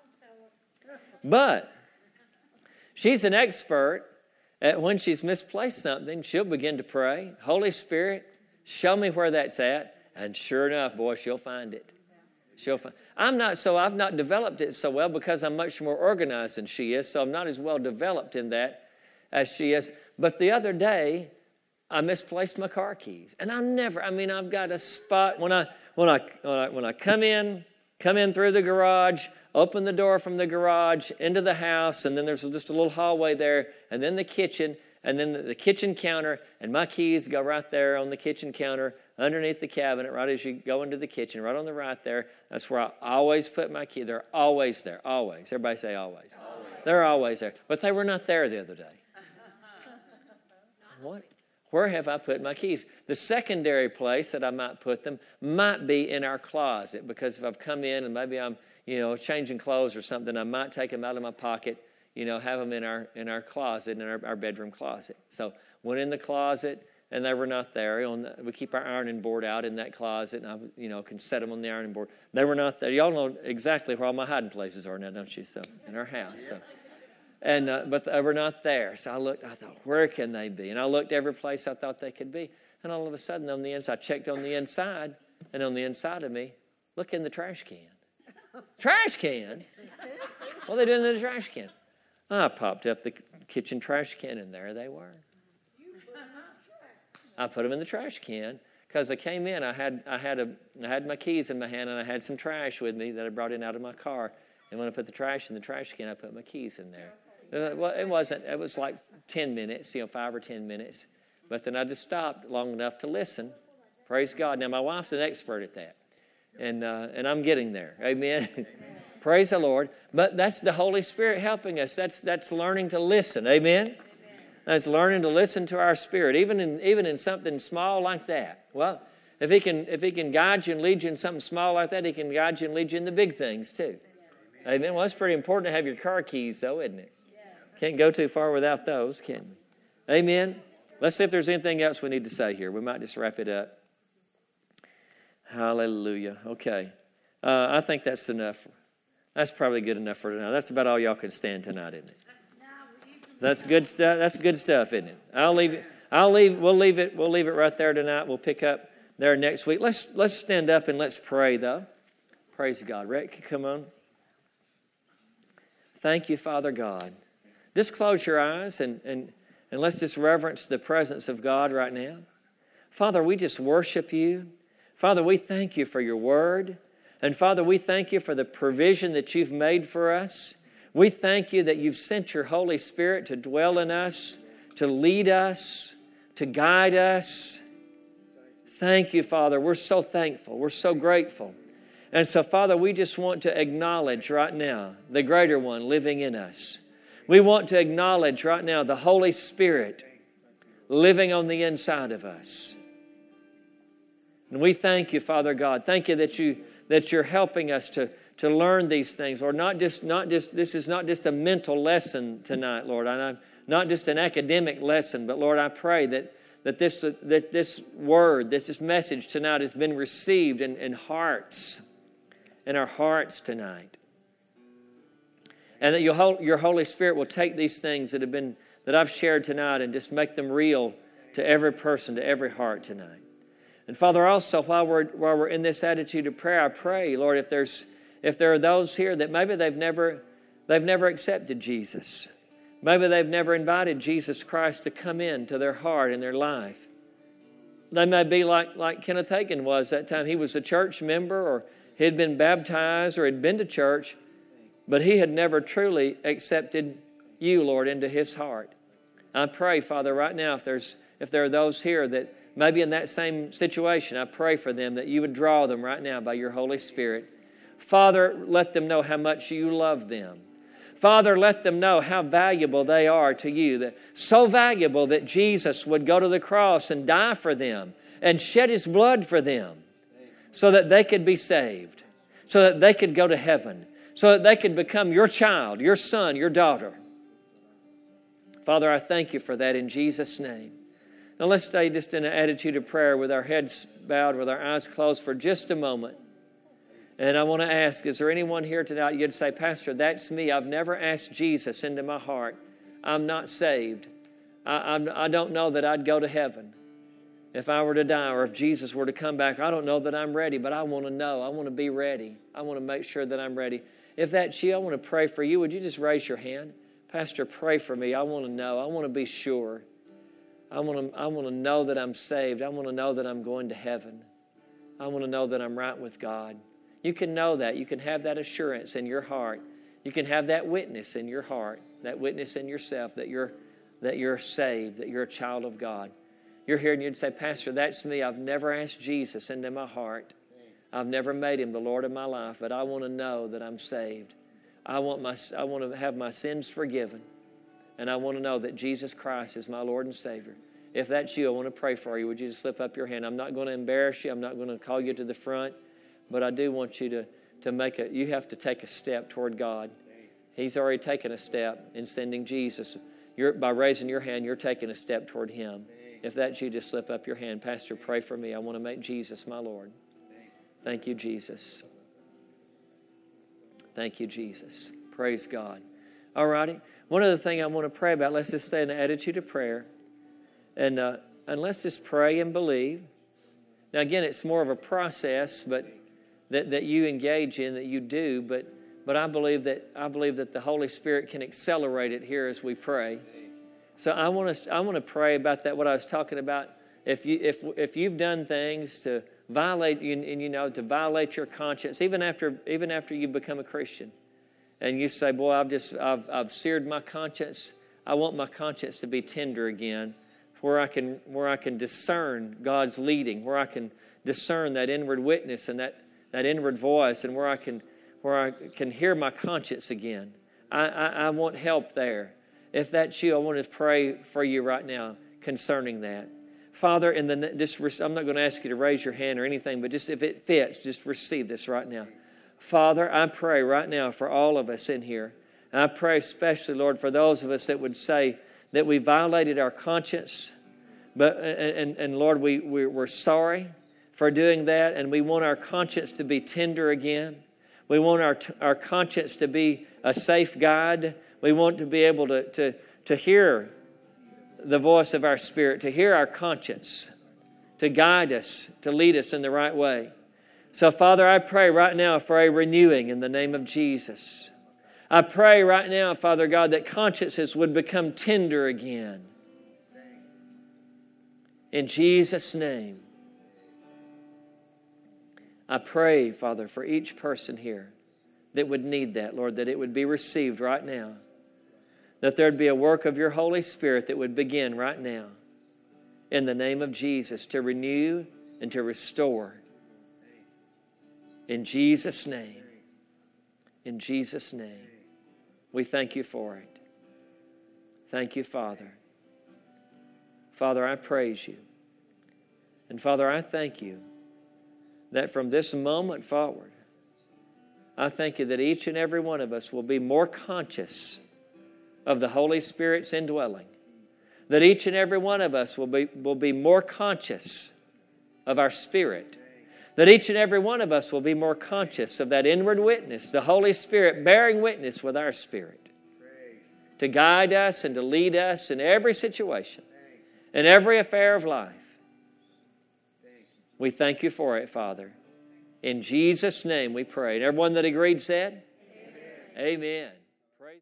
But she's an expert at when she's misplaced something, she'll begin to pray. Holy Spirit, show me where that's at. And sure enough, boy, she'll find it. I've not developed it so well because I'm much more organized than she is, so I'm not as well developed in that as she is. But the other day, I misplaced my car keys. And I've got a spot when I come in through the garage, open the door from the garage into the house, and then there's just a little hallway there, and then the kitchen, and then the kitchen counter, and my keys go right there on the kitchen counter, underneath the cabinet, right as you go into the kitchen, right on the right there. That's where I always put my keys. They're always there, always. Everybody say always. They're always there. But they were not there the other day. What? Where have I put my keys? The secondary place that I might put them might be in our closet, because if I've come in and maybe I'm, changing clothes or something, I might take them out of my pocket, have them in our closet, in our bedroom closet. So went in the closet and they were not there. We keep our ironing board out in that closet, and I can set them on the ironing board. They were not there. Y'all know exactly where all my hiding places are now, don't you? So in our house. So. But they were not there. So I thought, where can they be? And I looked every place I thought they could be. And all of a sudden on the inside, I checked on the inside, and on the inside of me, look in the trash can. Trash can? What are they doing in the trash can? I popped up the kitchen trash can, and there they were. I put them in the trash can because I came in. I had my keys in my hand, and I had some trash with me that I brought in out of my car. And when I put the trash in the trash can, I put my keys in there. Well, it was like 10 minutes, 5 or 10 minutes. But then I just stopped long enough to listen. Praise God. Now, my wife's an expert at that. And I'm getting there. Amen. Praise the Lord. But that's the Holy Spirit helping us. That's learning to listen. Amen. That's learning to listen to our spirit, even in something small like that. Well, if he can guide you and lead you in something small like that, he can guide you and lead you in the big things too. Amen. Well, it's pretty important to have your car keys, though, isn't it? Can't go too far without those, can you? Amen. Let's see if there's anything else we need to say here. We might just wrap it up. Hallelujah. Okay. I think that's enough. That's probably good enough for tonight. That's about all y'all can stand tonight, isn't it? That's good stuff. That's good stuff, isn't it? I'll We'll leave it right there tonight. We'll pick up there next week. Let's stand up and let's pray, though. Praise God. Rick, come on. Thank you, Father God. Just close your eyes and let's just reverence the presence of God right now. Father, we just worship you. Father, we thank you for your word. And Father, we thank you for the provision that you've made for us. We thank you that you've sent your Holy Spirit to dwell in us, to lead us, to guide us. Thank you, Father. We're so thankful. We're so grateful. And so, Father, we just want to acknowledge right now the greater one living in us. We want to acknowledge right now the Holy Spirit living on the inside of us. And we thank you, Father God. Thank you that you're helping us to learn these things. Lord, this is not just a mental lesson tonight, Lord. Not just an academic lesson, but Lord, I pray that this word, this message tonight has been received in our hearts tonight. And that your Holy Spirit will take these things that I've shared tonight and just make them real to every person, to every heart tonight. And Father, also while we're in this attitude of prayer, I pray, Lord, if there are those here that maybe they've never accepted Jesus, maybe they've never invited Jesus Christ to come into their heart and their life. They may be like Kenneth Hagin was that time. He was a church member, or he had been baptized, or had been to church, but he had never truly accepted you, Lord, into his heart. I pray, Father, right now, if there are those here that maybe in that same situation, I pray for them that you would draw them right now by your Holy Spirit. Father, let them know how much you love them. Father, let them know how valuable they are to you. That so valuable that Jesus would go to the cross and die for them and shed his blood for them so that they could be saved, so that they could go to heaven, so that they could become your child, your son, your daughter. Father, I thank you for that in Jesus' name. Now let's stay just in an attitude of prayer with our heads bowed, with our eyes closed for just a moment. And I want to ask, is there anyone here tonight you'd say, Pastor, that's me. I've never asked Jesus into my heart. I'm not saved. I don't know that I'd go to heaven if I were to die, or if Jesus were to come back. I don't know that I'm ready, but I want to know. I want to be ready. I want to make sure that I'm ready. If that's you, I want to pray for you. Would you just raise your hand? Pastor, pray for me. I want to know. I want to be sure. I want to know that I'm saved. I want to know that I'm going to heaven. I want to know that I'm right with God. You can know that. You can have that assurance in your heart. You can have that witness in your heart, that witness in yourself that you're saved, that you're a child of God. You're here and you'd say, Pastor, that's me. I've never asked Jesus into my heart. I've never made him the Lord of my life, but I want to know that I'm saved. I want to have my sins forgiven. And I want to know that Jesus Christ is my Lord and Savior. If that's you, I want to pray for you. Would you just slip up your hand? I'm not going to embarrass you. I'm not going to call you to the front. But I do want you to you have to take a step toward God. He's already taken a step in sending Jesus. By raising your hand, you're taking a step toward him. If that's you, just slip up your hand. Pastor, pray for me. I want to make Jesus my Lord. Thank you, Jesus. Thank you, Jesus. Praise God. All righty. One other thing I want to pray about, let's just stay in the attitude of prayer. And let's just pray and believe. Now, again, it's more of a process, but that you engage in, that you do. But I believe that the Holy Spirit can accelerate it here as we pray. So I want to pray about that. What I was talking about. If you've done things to violate to violate your conscience, even after you become a Christian, and you say, "Boy, I've seared my conscience. I want my conscience to be tender again, where I can discern God's leading, where I can discern that inward witness and that inward voice, and where I can hear my conscience again. I want help there. If that's you, I want to pray for you right now concerning that. Father, I'm not going to ask you to raise your hand or anything, but just if it fits, just receive this right now. Father, I pray right now for all of us in here. And I pray especially, Lord, for those of us that would say that we violated our conscience, and Lord, we're sorry for doing that, and we want our conscience to be tender again. We want our conscience to be a safe guide. We want to be able to hear the voice of our spirit, to hear our conscience, to guide us, to lead us in the right way. So, Father, I pray right now for a renewing in the name of Jesus. I pray right now, Father God, that consciences would become tender again. In Jesus' name. I pray, Father, for each person here that would need that, Lord, that it would be received right now. That there'd be a work of your Holy Spirit that would begin right now. In the name of Jesus, to renew and to restore. In Jesus' name. In Jesus' name. We thank you for it. Thank you, Father. Father, I praise you. And Father, I thank you that from this moment forward, I thank you that each and every one of us will be more conscious of the Holy Spirit's indwelling. That each and every one of us will be more conscious of our spirit. That each and every one of us will be more conscious of that inward witness, the Holy Spirit bearing witness with our spirit. To guide us and to lead us in every situation, in every affair of life. We thank you for it, Father. In Jesus' name we pray. And everyone that agreed said? Amen. Amen.